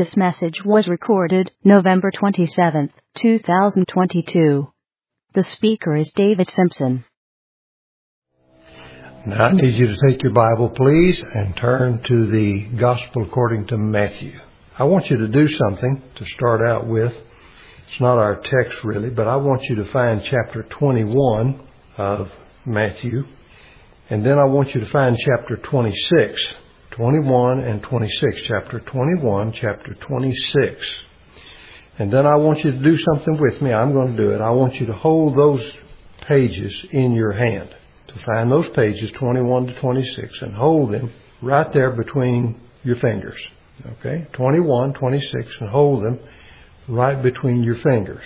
This message was recorded November 27, 2022. The speaker is David Simpson. Now I need you to take your Bible, please, and turn to the Gospel according to Matthew. I want you to do something to start out with. It's not our text really, but I want you to find chapter 21 of Matthew. And then I want you to find chapter 26. 21 and 26. Chapter 21, chapter 26. And then I want you to do something with me. I'm going to do it. I want you to hold those pages in your hand. To find those pages, 21 to 26, and hold them right there between your fingers. Okay? 21, 26, and hold them right between your fingers.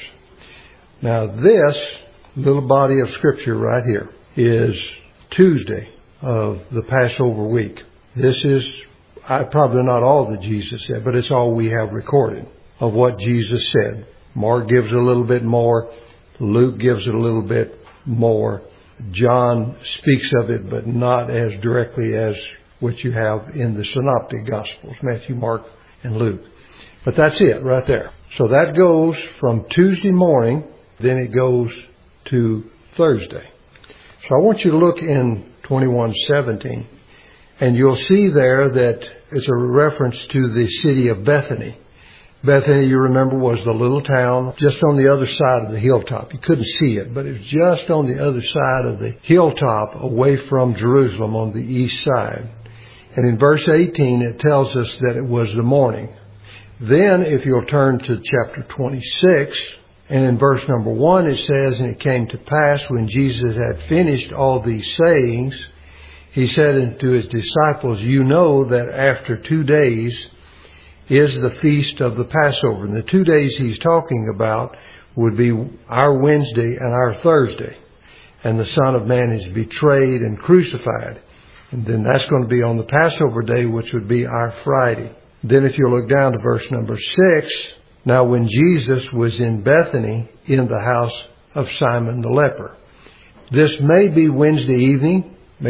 Now this little body of Scripture right here is Tuesday of the Passover week. This is probably not all that Jesus said, but it's all we have recorded of what Jesus said. Mark gives a little bit more. Luke gives it a little bit more. John speaks of it, but not as directly as what you have in the Synoptic Gospels, Matthew, Mark, and Luke. But that's it right there. So that goes from Tuesday morning, then it goes to Thursday. So I want you to look in 21:17, and you'll see there that it's a reference to the city of Bethany. Bethany, you remember, was the little town just on the other side of the hilltop. You couldn't see it, but it was just on the other side of the hilltop away from Jerusalem on the east side. And in verse 18, it tells us that it was the morning. Then, if you'll turn to chapter 26, and in verse number 1, it says, "And it came to pass when Jesus had finished all these sayings, he said unto his disciples, You know that after 2 days is the feast of the Passover." And the 2 days he's talking about would be our Wednesday and our Thursday. And the Son of Man is betrayed and crucified. And then that's going to be on the Passover day, which would be our Friday. Then if you look down to verse number 6, "Now when Jesus was in Bethany in the house of Simon the leper." This may be Wednesday evening.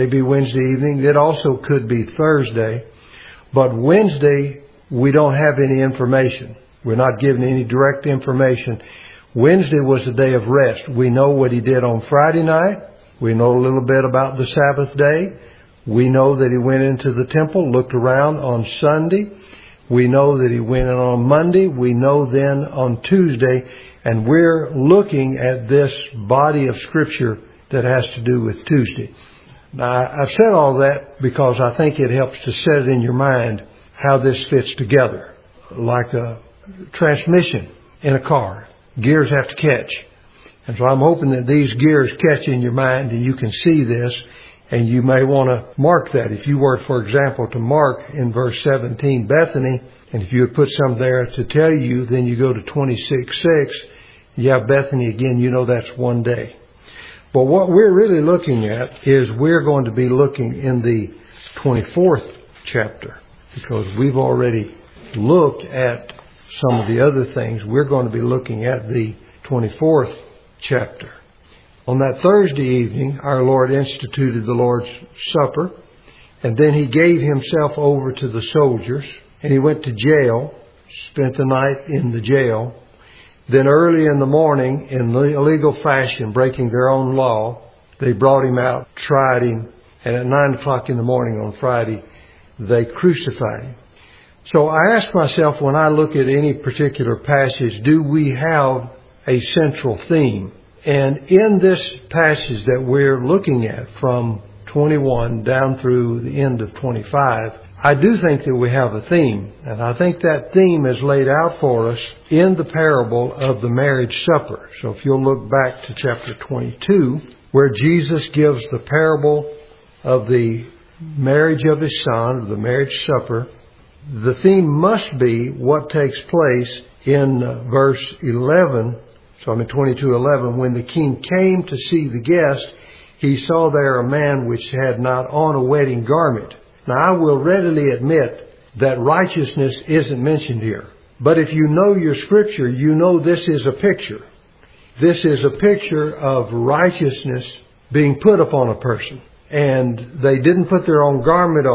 It also could be Thursday. But Wednesday, we don't have any information. We're not given any direct information. Wednesday was the day of rest. We know what he did on Friday night. We know a little bit about the Sabbath day. We know that he went into the temple, looked around on Sunday. We know that he went in on Monday. We know then on Tuesday. And we're looking at this body of Scripture that has to do with Tuesday. Now, I've said all that because I think it helps to set it in your mind how this fits together. Like a transmission in a car. Gears have to catch. And so I'm hoping that these gears catch in your mind and you can see this. And you may want to mark that. If you were, for example, to mark in verse 17 Bethany, and if you would put some there to tell you, then you go to 26:6, you have Bethany again, you know that's 1 day. But what we're really looking at is we're going to be looking in the 24th chapter, because we've already looked at some of the other things. We're going to be looking at the 24th chapter. On that Thursday evening, our Lord instituted the Lord's Supper, and then he gave himself over to the soldiers, and he went to jail, spent the night in the jail. Then early in the morning, in illegal fashion, breaking their own law, they brought him out, tried him, and at 9 o'clock in the morning on Friday, they crucified him. So I ask myself, when I look at any particular passage, do we have a central theme? And in this passage that we're looking at from 21 down through the end of 25, I do think that we have a theme. And I think that theme is laid out for us in the parable of the marriage supper. So if you'll look back to chapter 22, where Jesus gives the parable of the marriage of his son, or the marriage supper, the theme must be what takes place in verse 11. So I'm in 22:11. "When the king came to see the guest, he saw there a man which had not on a wedding garment." Now I will readily admit that righteousness isn't mentioned here. But if you know your Scripture, you know this is a picture. This is a picture of righteousness being put upon a person. And they didn't put their own garment on.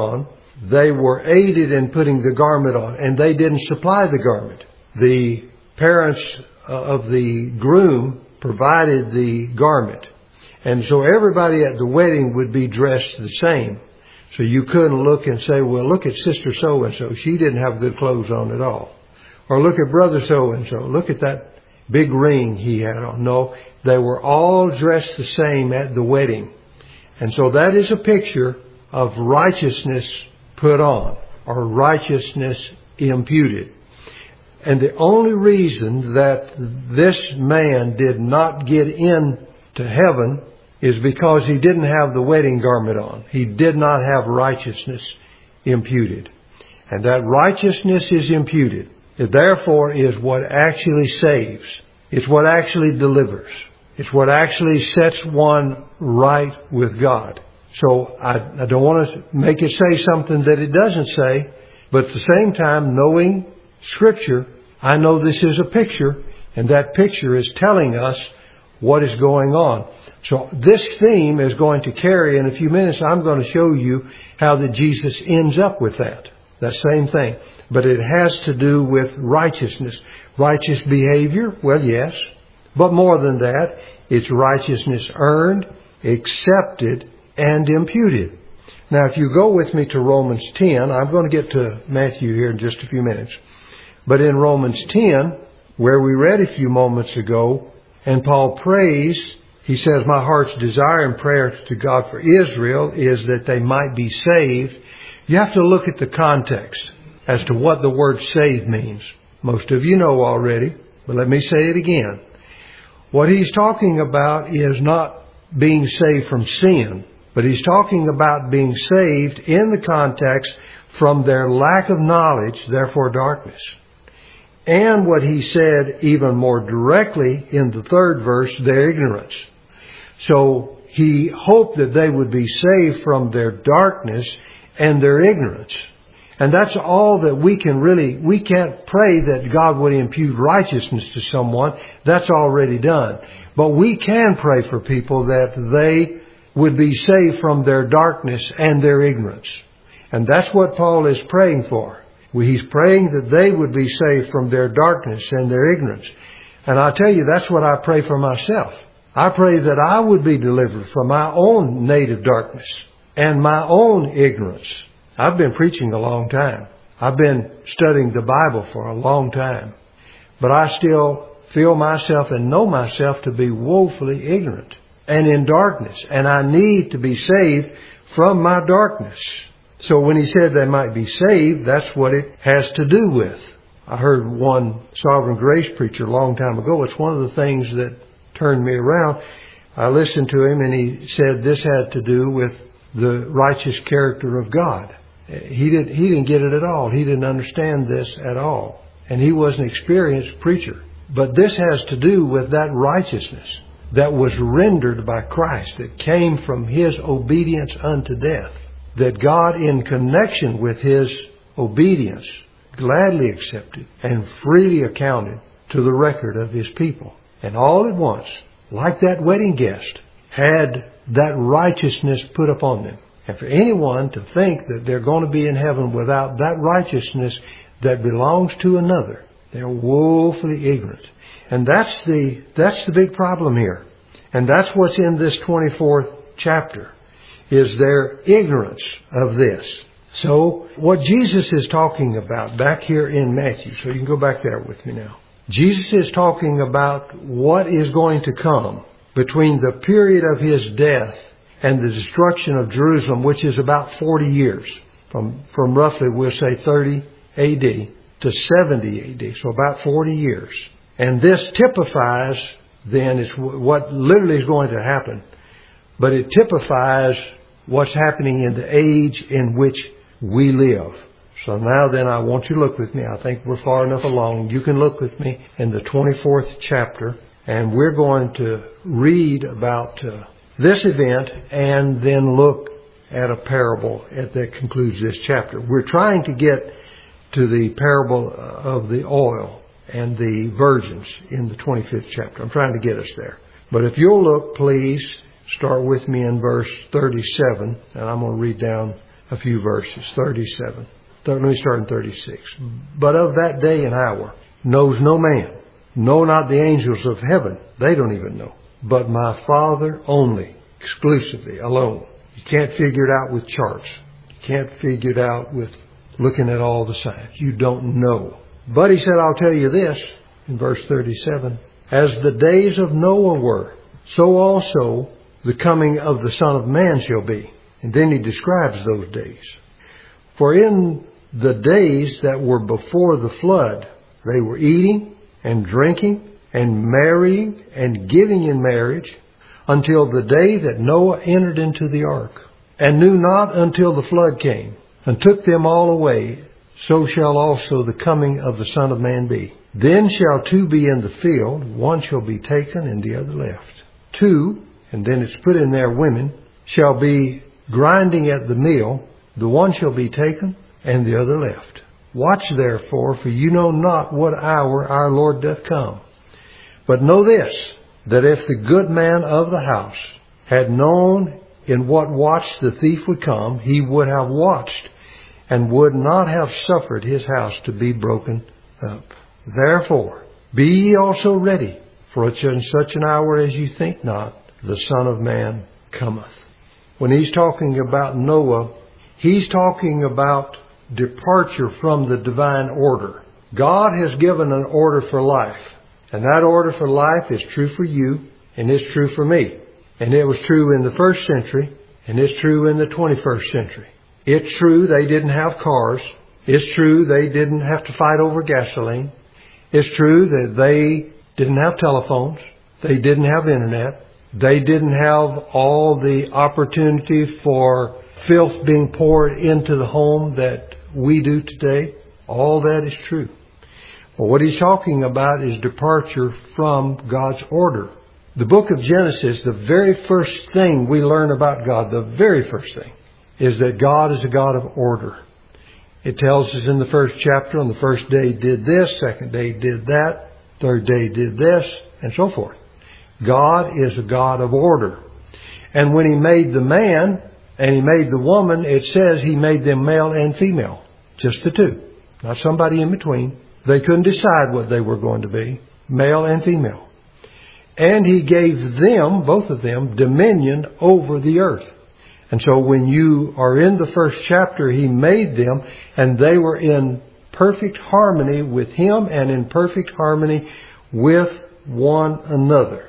They were aided in putting the garment on, and they didn't supply the garment. The parents of the groom provided the garment. And so everybody at the wedding would be dressed the same. So you couldn't look and say, well, look at Sister So-and-so. She didn't have good clothes on at all. Or look at Brother So-and-so. Look at that big ring he had on. No, they were all dressed the same at the wedding. And so that is a picture of righteousness put on, or righteousness imputed. And the only reason that this man did not get into heaven is because he didn't have the wedding garment on. He did not have righteousness imputed. And that righteousness is imputed. It therefore is what actually saves. It's what actually delivers. It's what actually sets one right with God. So I don't want to make it say something that it doesn't say, but at the same time, knowing Scripture, I know this is a picture, and that picture is telling us what is going on. So this theme is going to carry, in a few minutes, I'm going to show you how that Jesus ends up with that same thing. But it has to do with righteousness. Righteous behavior, well, yes. But more than that, it's righteousness earned, accepted, and imputed. Now, if you go with me to Romans 10, I'm going to get to Matthew here in just a few minutes. But in Romans 10, where we read a few moments ago, and Paul prays, he says, my heart's desire and prayer to God for Israel is that they might be saved. You have to look at the context as to what the word saved means. Most of you know already, but let me say it again. What he's talking about is not being saved from sin, but he's talking about being saved in the context from their lack of knowledge, therefore darkness. And what he said even more directly in the third verse, their ignorance. So he hoped that they would be saved from their darkness and their ignorance. And that's all that we can't pray that God would impute righteousness to someone. That's already done. But we can pray for people that they would be saved from their darkness and their ignorance. And that's what Paul is praying for. He's praying that they would be saved from their darkness and their ignorance. And I'll tell you, that's what I pray for myself. I pray that I would be delivered from my own native darkness and my own ignorance. I've been preaching a long time. I've been studying the Bible for a long time. But I still feel myself and know myself to be woefully ignorant and in darkness. And I need to be saved from my darkness. So when he said they might be saved, that's what it has to do with. I heard one Sovereign Grace preacher a long time ago. It's one of the things that turned me around. I listened to him and he said this had to do with the righteous character of God. He didn't get it at all. He didn't understand this at all. And he was an experienced preacher. But this has to do with that righteousness that was rendered by Christ, that came from His obedience unto death. That God, in connection with His obedience, gladly accepted and freely accounted to the record of His people. And all at once, like that wedding guest, had that righteousness put upon them. And for anyone to think that they're going to be in heaven without that righteousness that belongs to another, they're woefully ignorant. And that's the big problem here. And that's what's in this 24th chapter, is their ignorance of this. So what Jesus is talking about back here in Matthew, so you can go back there with me now. Jesus is talking about what is going to come between the period of His death and the destruction of Jerusalem, which is about 40 years, from roughly, we'll say 30 A.D. to 70 A.D., so about 40 years. And this typifies, then, it's what literally is going to happen, but it typifies what's happening in the age in which we live. So now then, I want you to look with me. I think we're far enough along. You can look with me in the 24th chapter, and we're going to read about this event and then look at a parable that concludes this chapter. We're trying to get to the parable of the oil and the virgins in the 25th chapter. I'm trying to get us there. But if you'll look, please, start with me in verse 37, and I'm going to read down a few verses, 37. Let me start in 36. But of that day and hour knows no man, no, not the angels of heaven. They don't even know. But my Father only, exclusively, alone. You can't figure it out with charts. You can't figure it out with looking at all the signs. You don't know. But he said, I'll tell you this, in verse 37, as the days of Noah were, so also the coming of the Son of Man shall be. And then he describes those days. For in the days that were before the flood, they were eating and drinking and marrying and giving in marriage until the day that Noah entered into the ark, and knew not until the flood came and took them all away. So shall also the coming of the Son of Man be. Then shall two be in the field, one shall be taken and the other left. Two, and then it's put in there women, shall be grinding at the mill, the one shall be taken and the other left. Watch therefore, for you know not what hour our Lord doth come. But know this, that if the good man of the house had known in what watch the thief would come, he would have watched and would not have suffered his house to be broken up. Therefore, be ye also ready, for in such an hour as you think not, the Son of Man cometh. When he's talking about Noah, he's talking about departure from the divine order. God has given an order for life. And that order for life is true for you, and it's true for me. And it was true in the first century, and it's true in the 21st century. It's true they didn't have cars. It's true they didn't have to fight over gasoline. It's true that they didn't have telephones. They didn't have internet. They didn't have all the opportunity for filth being poured into the home that we do today. All that is true. But what he's talking about is departure from God's order. The book of Genesis, the very first thing we learn about God, the very first thing, is that God is a God of order. It tells us in the first chapter, on the first day did this, second day did that, third day did this, and so forth. God is a God of order. And when he made the man and he made the woman, it says he made them male and female. Just the two. Not somebody in between. They couldn't decide what they were going to be. Male and female. And he gave them, both of them, dominion over the earth. And so when you are in the first chapter, he made them, and they were in perfect harmony with him and in perfect harmony with one another.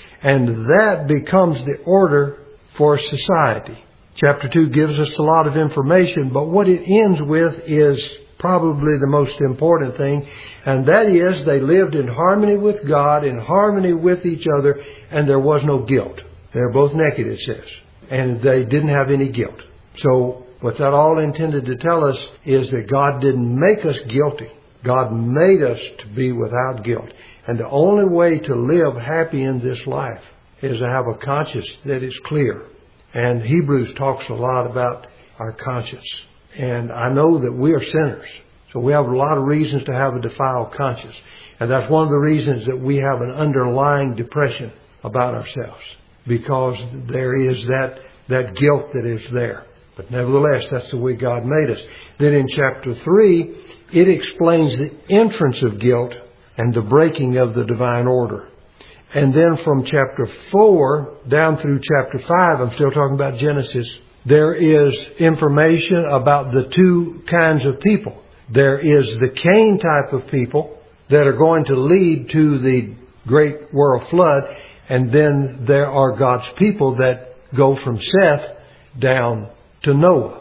And that becomes the order for society. Chapter 2 gives us a lot of information, but what it ends with is probably the most important thing, and that is they lived in harmony with God, in harmony with each other, and there was no guilt. They're both naked, it says, and they didn't have any guilt. So what that all intended to tell us is that God didn't make us guilty. God made us to be without guilt. And the only way to live happy in this life is to have a conscience that is clear. And Hebrews talks a lot about our conscience. And I know that we are sinners. So we have a lot of reasons to have a defiled conscience. And that's one of the reasons that we have an underlying depression about ourselves. Because there is that guilt that is there. But nevertheless, that's the way God made us. Then in chapter 3, it explains the entrance of guilt and the breaking of the divine order. And then from chapter 4 down through chapter 5, I'm still talking about Genesis, there is information about the two kinds of people. There is the Cain type of people that are going to lead to the great world flood. And then there are God's people that go from Seth down to Noah.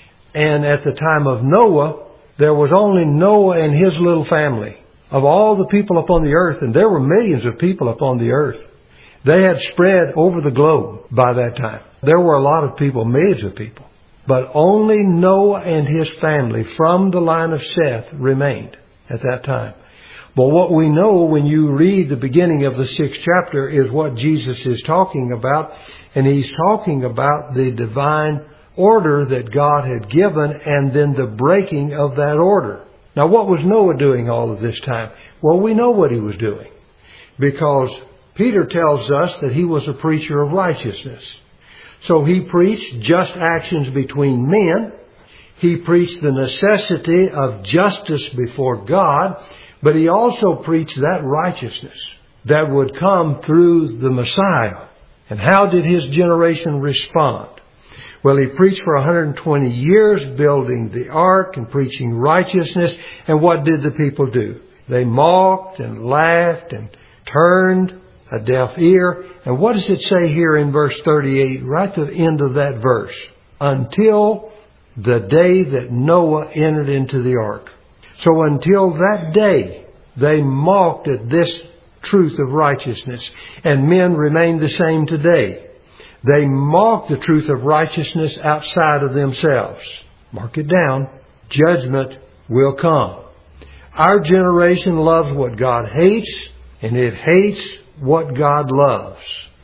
And at the time of Noah, there was only Noah and his little family. Of all the people upon the earth, and there were millions of people upon the earth, they had spread over the globe by that time. There were a lot of people, millions of people. But only Noah and his family from the line of Seth remained at that time. But what we know when you read the beginning of the 6th chapter is what Jesus is talking about. And he's talking about the divine order that God had given and then the breaking of that order. Now, what was Noah doing all of this time? Well, we know what he was doing because Peter tells us that he was a preacher of righteousness. So he preached just actions between men, He preached the necessity of justice before God, but he also preached that righteousness that would come through the Messiah. And how did his generation respond? Well, he preached for 120 years, building the ark and preaching righteousness. And what did the people do? They mocked and laughed and turned a deaf ear. And what does it say here in verse 38, right to the end of that verse? Until the day that Noah entered into the ark. So until that day, they mocked at this truth of righteousness. And men remain the same today. They mock the truth of righteousness outside of themselves. Mark it down. Judgment will come. Our generation loves what God hates, and it hates what God loves.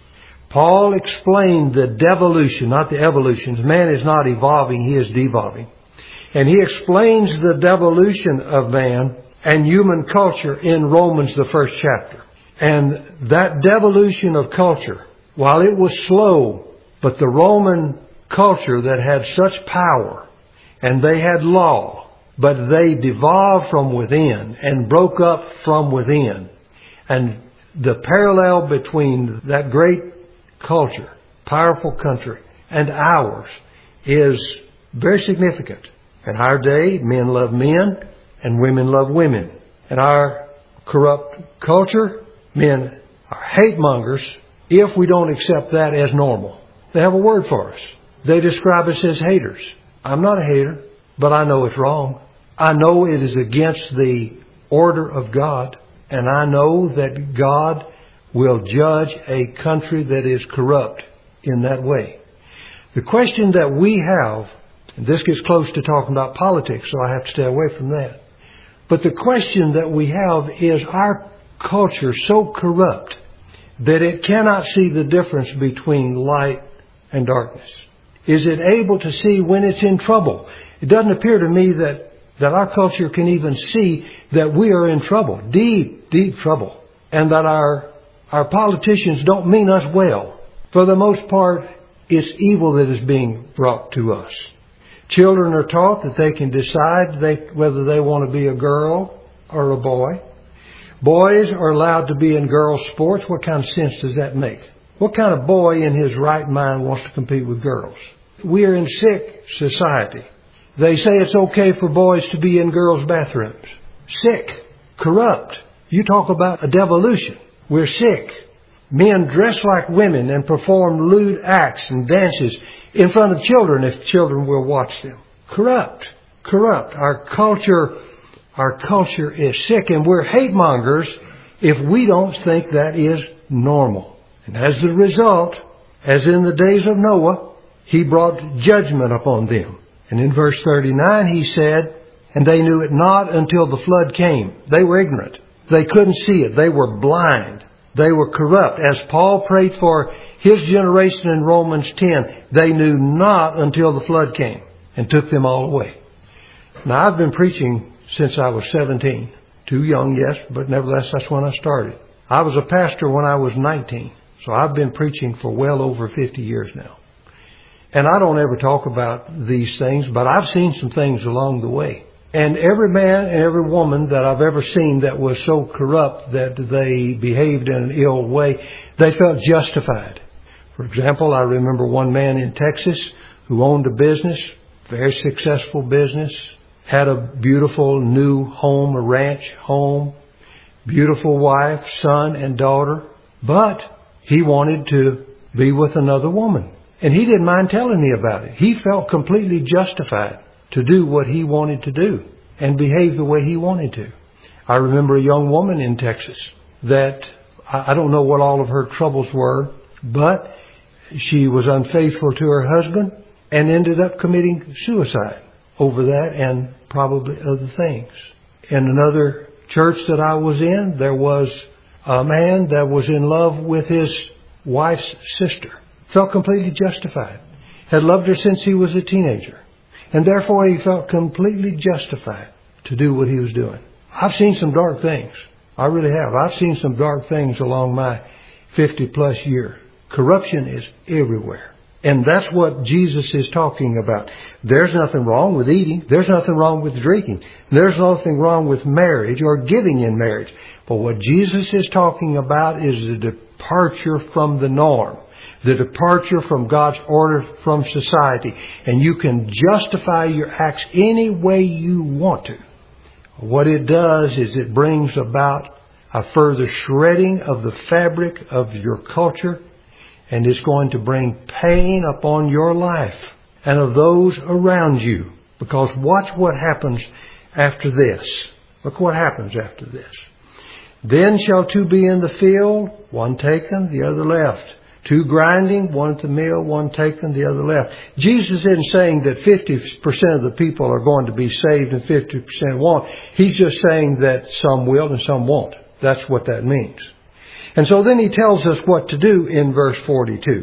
Paul explained the devolution, not the evolution. Man is not evolving, he is devolving. And he explains the devolution of man and human culture in Romans, the first chapter. And that devolution of culture, while it was slow, but the Roman culture that had such power, and they had law, but they devolved from within and broke up from within. And the parallel between that great culture, powerful country, and ours is very significant. In our day, men love men and women love women. In our corrupt culture, men are hate mongers if we don't accept that as normal. They have a word for us. They describe us as haters. I'm not a hater, but I know it's wrong. I know it is against the order of God, and I know that God will judge a country that is corrupt in that way. The question that we have, and this gets close to talking about politics, so I have to stay away from that. But the question that we have is our culture so corrupt that it cannot see the difference between light and darkness? Is it able to see when it's in trouble? It doesn't appear to me that our culture can even see that we are in trouble, deep, deep trouble, and that our politicians don't mean us well. For the most part, it's evil that is being brought to us. Children are taught that they can decide whether they want to be a girl or a boy. Boys are allowed to be in girls' sports. What kind of sense does that make? What kind of boy in his right mind wants to compete with girls? We are in sick society. They say it's okay for boys to be in girls' bathrooms. Sick. Corrupt. You talk about a devolution. We're sick. Men dress like women and perform lewd acts and dances in front of children if children will watch them. Corrupt. Corrupt. Our culture is sick, and we're hate mongers if we don't think that is normal. And as a result, as in the days of Noah, he brought judgment upon them. And in verse 39 he said, and they knew it not until the flood came. They were ignorant. They couldn't see it. They were blind. They were corrupt. As Paul prayed for his generation in Romans 10, they knew not until the flood came and took them all away. Now, I've been preaching since I was 17. Too young, yes, but nevertheless, that's when I started. I was a pastor when I was 19. So I've been preaching for well over 50 years now. And I don't ever talk about these things, but I've seen some things along the way. And every man and every woman that I've ever seen that was so corrupt that they behaved in an ill way, they felt justified. For example, I remember one man in Texas who owned a business, very successful business, had a beautiful new home, a ranch home, beautiful wife, son, and daughter, but he wanted to be with another woman. And he didn't mind telling me about it. He felt completely justified to do what he wanted to do and behave the way he wanted to. I remember a young woman in Texas that, I don't know what all of her troubles were, but she was unfaithful to her husband and ended up committing suicide over that and probably other things. In another church that I was in, there was a man that was in love with his wife's sister. Felt completely justified. Had loved her since he was a teenager. And therefore he felt completely justified to do what he was doing. I've seen some dark things. I really have. I've seen some dark things along my 50 plus year. Corruption is everywhere. And that's what Jesus is talking about. There's nothing wrong with eating. There's nothing wrong with drinking. There's nothing wrong with marriage or giving in marriage. But what Jesus is talking about is the departure from the norm. The departure from God's order from society. And you can justify your acts any way you want to. What it does is it brings about a further shredding of the fabric of your culture, and it's going to bring pain upon your life and of those around you. Because watch what happens after this. Look what happens after this. Then shall two be in the field, one taken, the other left. Two grinding, one at the mill, one taken, the other left. Jesus isn't saying that 50% of the people are going to be saved and 50% won't. He's just saying that some will and some won't. That's what that means. And so then he tells us what to do in verse 42.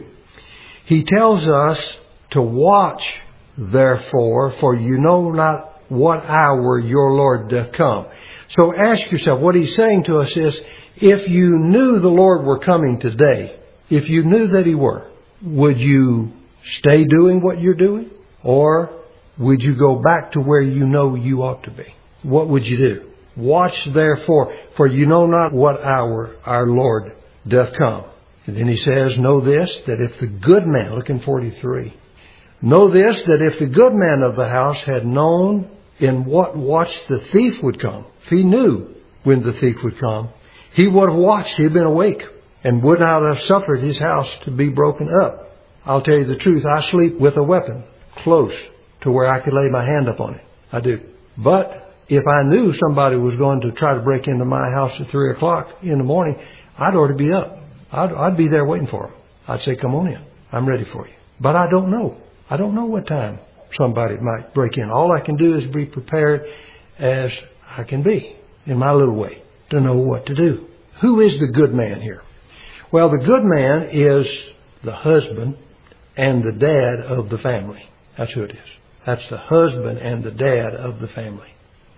He tells us to watch, therefore, for you know not what hour your Lord doth come. So ask yourself, what he's saying to us is, if you knew the Lord were coming today, if you knew that He were, would you stay doing what you're doing? Or would you go back to where you know you ought to be? What would you do? Watch therefore, for you know not what hour our Lord doth come. And then he says, know this, that if the good man, look in 43, know this, that if the good man of the house had known in what watch the thief would come, if he knew when the thief would come, he would have watched, he'd been awake, and would not have suffered his house to be broken up. I'll tell you the truth, I sleep with a weapon close to where I could lay my hand upon it. I do. But if I knew somebody was going to try to break into my house at 3 o'clock in the morning, I'd already be up. I'd be there waiting for them. I'd say, come on in. I'm ready for you. But I don't know. I don't know what time somebody might break in. All I can do is be prepared as I can be in my little way to know what to do. Who is the good man here? Well, the good man is the husband and the dad of the family. That's who it is. That's the husband and the dad of the family.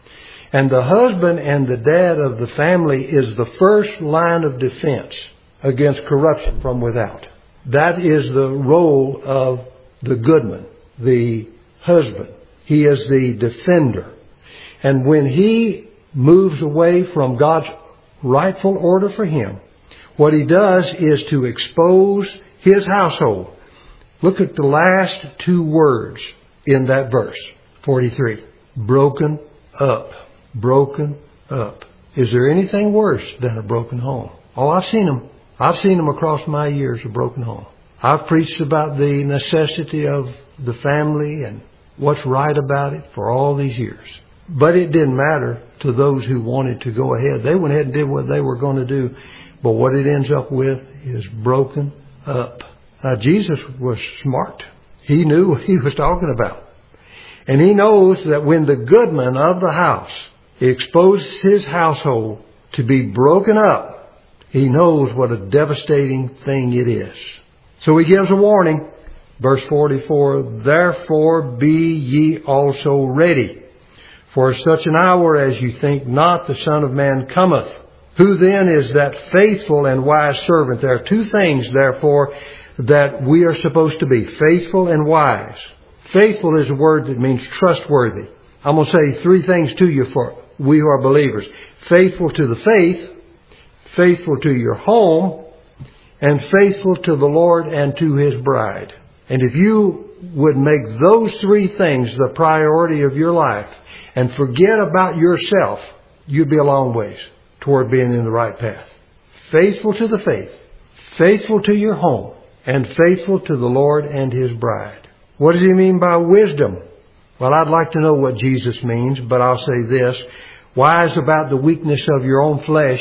And the husband and the dad of the family is the first line of defense against corruption from without. That is the role of the goodman, the husband. He is the defender. And when he moves away from God's rightful order for him, what he does is to expose his household. Look at the last two words in that verse, 43. Broken up. Broken up. Is there anything worse than a broken home? Oh, I've seen them. I've seen them across my years, a broken home. I've preached about the necessity of the family and what's right about it for all these years. But it didn't matter to those who wanted to go ahead. They went ahead and did what they were going to do. But what it ends up with is broken up. Now, Jesus was smart. He knew what he was talking about. And he knows that when the goodman of the house exposes his household to be broken up, he knows what a devastating thing it is. So he gives a warning. Verse 44, therefore be ye also ready, for such an hour as you think not the Son of Man cometh. Who then is that faithful and wise servant? There are two things, therefore, that we are supposed to be. Faithful and wise. Faithful is a word that means trustworthy. I'm going to say three things to you for we who are believers. Faithful to the faith, faithful to your home, and faithful to the Lord and to His bride. And if you would make those three things the priority of your life and forget about yourself, you'd be a long ways toward being in the right path. Faithful to the faith, faithful to your home, and faithful to the Lord and His bride. What does He mean by wisdom? Well, I'd like to know what Jesus means, but I'll say this. Wise about the weakness of your own flesh.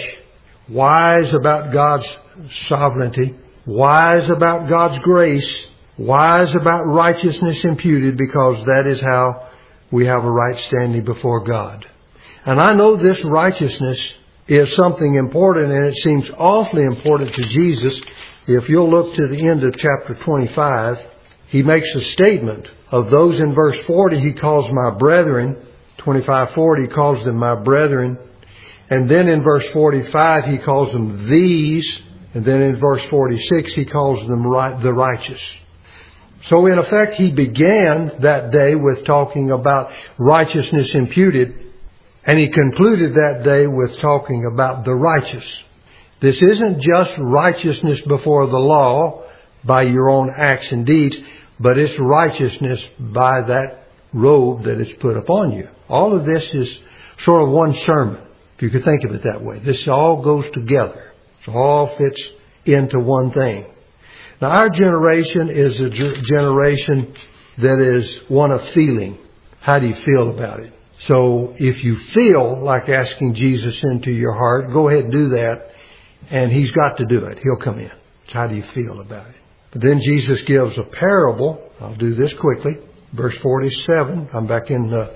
Wise about God's sovereignty. Wise about God's grace. Wise about righteousness imputed, because that is how we have a right standing before God. And I know this righteousness is something important, and it seems awfully important to Jesus. If you'll look to the end of chapter 25, He makes a statement of those in verse 40 He calls my brethren. 25:40 He calls them my brethren. And then in verse 45 He calls them these. And then in verse 46 He calls them the righteous. So in effect, he began that day with talking about righteousness imputed, and he concluded that day with talking about the righteous. This isn't just righteousness before the law by your own acts and deeds, but it's righteousness by that robe that is put upon you. All of this is sort of one sermon, if you could think of it that way. This all goes together. It all fits into one thing. Now, our generation is a generation that is one of feeling. How do you feel about it? So if you feel like asking Jesus into your heart, go ahead and do that. And He's got to do it. He'll come in. So how do you feel about it? But then Jesus gives a parable. I'll do this quickly. Verse 47. I'm back in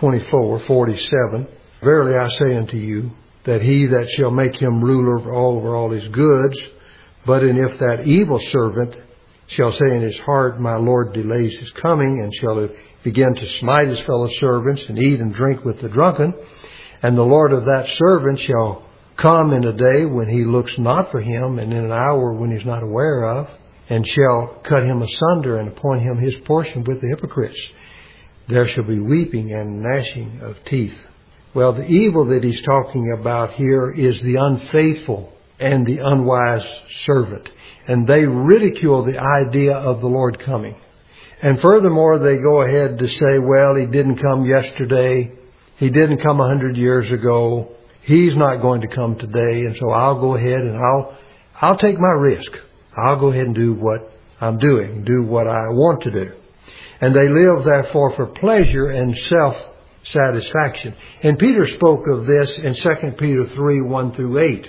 47. Verily I say unto you, that he that shall make him ruler over all his goods, but and if that evil servant shall say in his heart, my Lord delays his coming, and shall begin to smite his fellow servants, and eat and drink with the drunken, and the Lord of that servant shall come in a day when he looks not for him, and in an hour when he's not aware of, and shall cut him asunder, and appoint him his portion with the hypocrites. There shall be weeping and gnashing of teeth. Well, the evil that he's talking about here is the unfaithful and the unwise servant. And they ridicule the idea of the Lord coming. And furthermore, they go ahead to say, well, He didn't come yesterday. He didn't come 100 years ago. He's not going to come today. And so I'll go ahead and I'll take my risk. I'll go ahead and do what I'm doing, do what I want to do. And they live, therefore, for pleasure and self-satisfaction. And Peter spoke of this in 2 Peter 3, 1 through 8.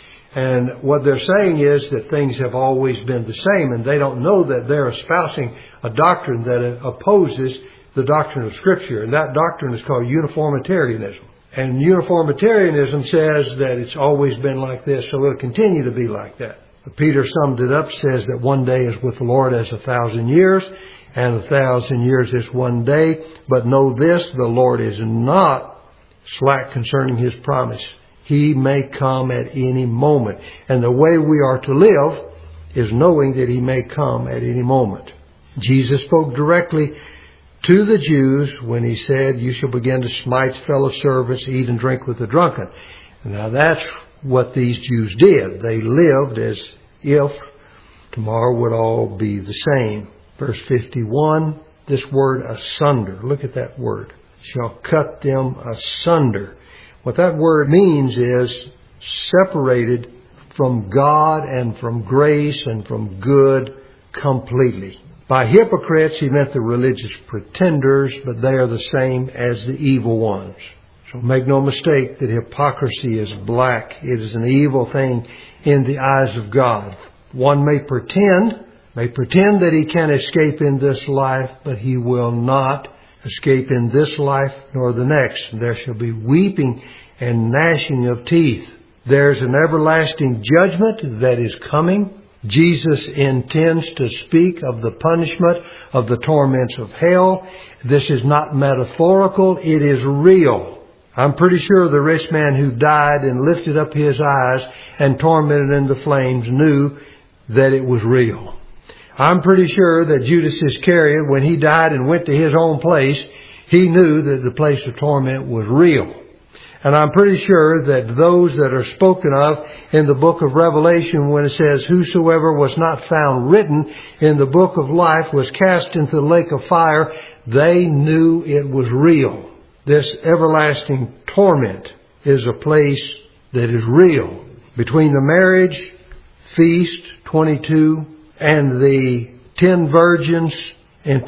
And what they're saying is that things have always been the same, and they don't know that they're espousing a doctrine that opposes the doctrine of Scripture. And that doctrine is called uniformitarianism. And uniformitarianism says that it's always been like this, so it'll continue to be like that. But Peter summed it up, says that one day is with the Lord as 1,000 years, and 1,000 years is one day. But know this, the Lord is not slack concerning His promise. He may come at any moment. And the way we are to live is knowing that He may come at any moment. Jesus spoke directly to the Jews when He said, you shall begin to smite fellow servants, eat and drink with the drunken. Now that's what these Jews did. They lived as if tomorrow would all be the same. Verse 51, this word asunder. Look at that word. Shall cut them asunder. What that word means is separated from God and from grace and from good completely. By hypocrites, he meant the religious pretenders, but they are the same as the evil ones. So make no mistake that hypocrisy is black. It is an evil thing in the eyes of God. One may pretend that he can escape in this life, but he will not escape in this life nor the next. There shall be weeping and gnashing of teeth. There's an everlasting judgment that is coming. Jesus intends to speak of the punishment of the torments of hell. This is not metaphorical. It is real. I'm pretty sure the rich man who died and lifted up his eyes and tormented in the flames knew that it was real. I'm pretty sure that Judas Iscariot, when he died and went to his own place, he knew that the place of torment was real. And I'm pretty sure that those that are spoken of in the book of Revelation, when it says, whosoever was not found written in the book of life was cast into the lake of fire, they knew it was real. This everlasting torment is a place that is real. Between the marriage feast, 22, and the 10 virgins in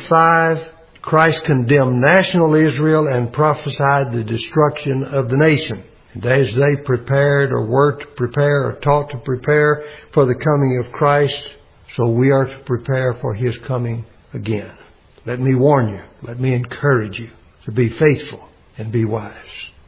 25, Christ condemned national Israel and prophesied the destruction of the nation. And as they prepared or were to prepare or taught to prepare for the coming of Christ, so we are to prepare for His coming again. Let me warn you, let me encourage you to be faithful and be wise.